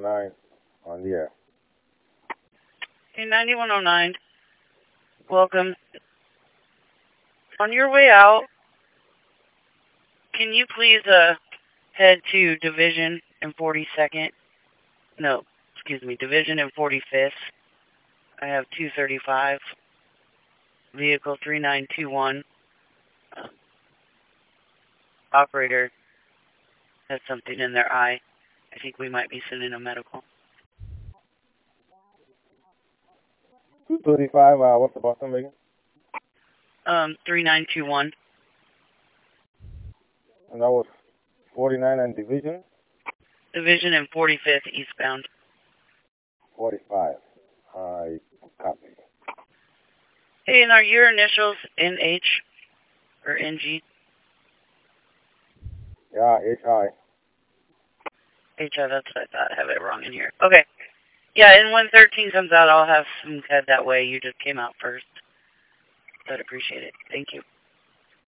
9109 on the air. Hey, 9109. Welcome. On your way out, can you please head to Division and 42nd? No, excuse me, Division and 45th. I have 235. Vehicle 3921. Operator has something in their eye. I think we might be sending a medical. 235, what's the Boston again? 3921. And that was 49 and Division? Division and 45th eastbound. 45. I copy. Hey, and are your initials NH or NG? Yeah, HI. HI, that's what I thought. I have it wrong in here. Okay. Yeah, and when 13 comes out, I'll have some head that way. You just came out first. I'd appreciate it. Thank you.